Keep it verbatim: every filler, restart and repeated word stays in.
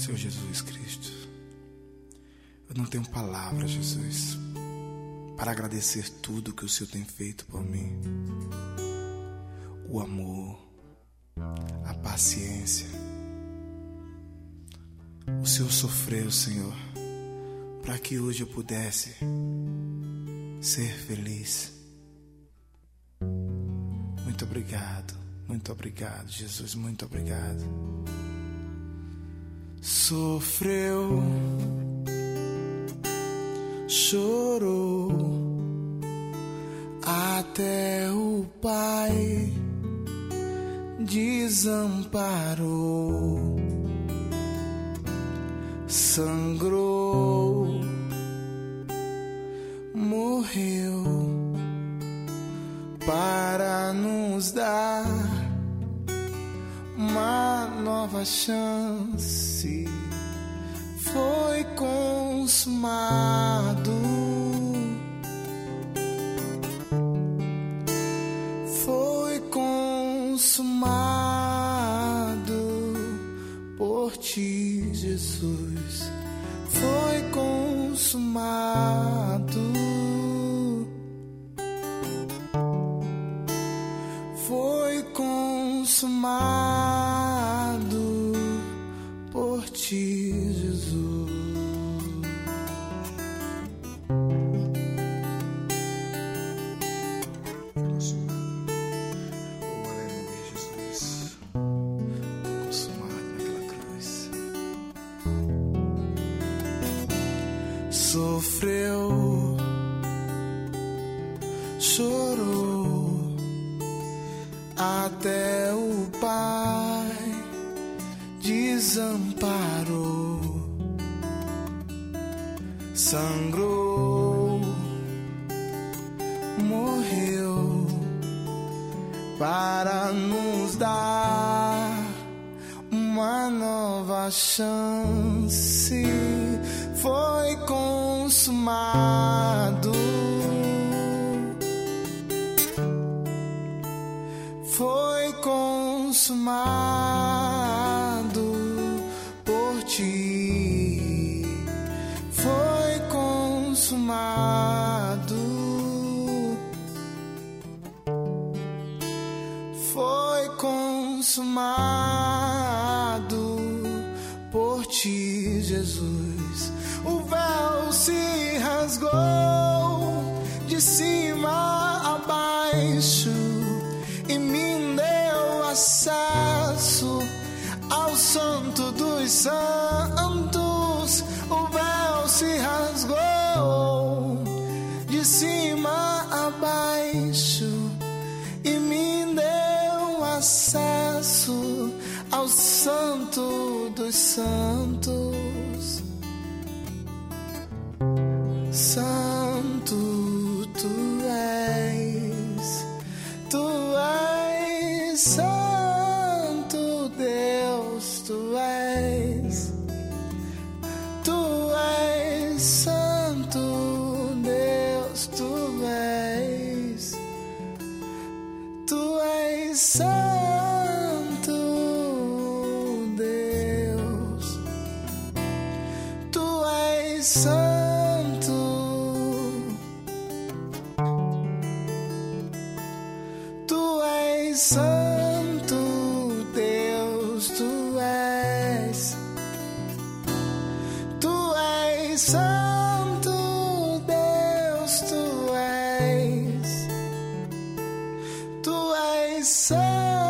Senhor Jesus Cristo, eu não tenho palavras, Jesus, para agradecer tudo que o Senhor tem feito por mim. O amor, a paciência. O Senhor sofreu, Senhor, para que hoje eu pudesse ser feliz. Muito obrigado, muito obrigado, Jesus, muito obrigado. Sofreu, chorou, até o Pai desamparou, sangrou, morreu para nos dar uma nova chance. Foi consumado, foi consumado por ti, Jesus. Foi consumado, foi consumado por ti, Jesus. Oh, aleluia, Jesus. Consumado naquela cruz. Sofreu, chorou, até o Pai desamparou, sangrou, morreu para nos dar uma nova chance. Foi consumado, foi consumado por ti, foi consumado, foi consumado por ti, Jesus. O véu se rasgou de cima a baixo e me deu acesso ao Santo dos Santos. O véu se rasgou de cima a baixo e me deu acesso ao Santo dos Santos. Santo tu és, tu és santo Deus, tu és, tu és santo Deus, tu és, tu és santo Deus, tu és santo. Santo Deus, tu és, tu és santo Deus, tu és, tu és santo.